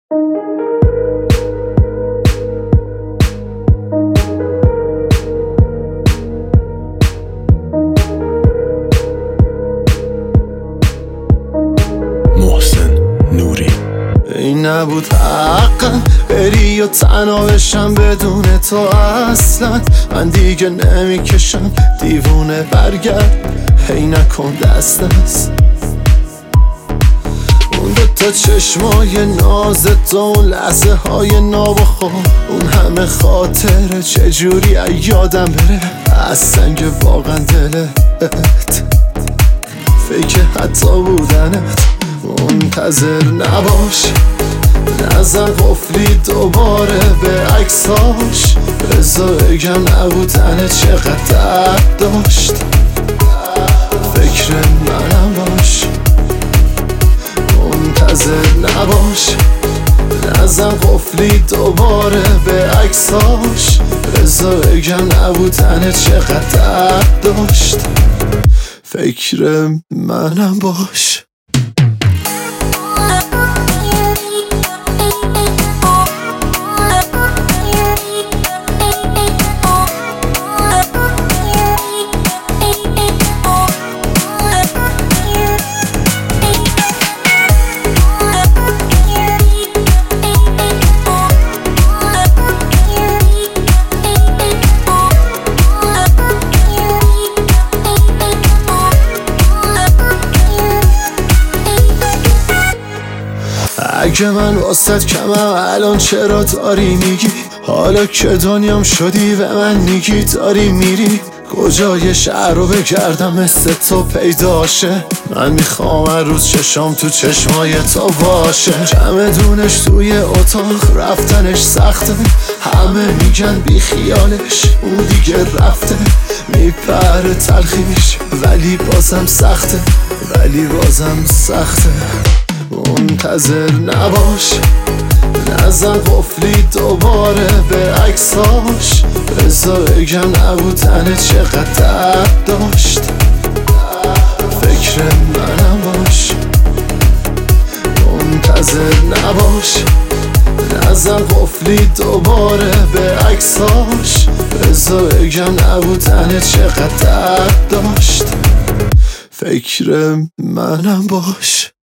این نبود حقم بری و تنها بشم بدون تو اصلا. من دیگه نمیکشم دیوونه برگرد، هی نکن دست دست. اون دوتا چشمای نازت و اون لحظه های ناب و خواب، اون همه خاطره چجوری یادم بره از سنگ واقعا دلت. فکر حتی بودنت منتظر نباش، نزن قفلی دوباره به عکساش. بذار بگم نبودن چقدر داشت، فکر منم باش. منتظر نباش، نزن قفلی دوباره به عکساش. بذار بگم نبودن چقدر داشت، فکر منم باش. اگه من واسط کمم الان چرا داری میگی؟ حالا که دنیام شدی به من میگی داری میری. کجای شهر رو بگردم مثل تو پیداشه؟ من میخوام هر روز چشام تو چشمای تو باشه. چمدونش توی اتاق رفتنش سخته، همه میگن بی خیالش اون دیگه رفته. میپره تلخیش ولی بازم سخته، ولی بازم سخته. منتظر نباش، نزن قفلی دوباره به عکساش. بذار بگم نبودن چقدر داشت، فکر منم باش. منتظر نباش، نزن قفلی دوباره به عکساش. بذار بگم نبودن چقدر داشت، فکر منم باش.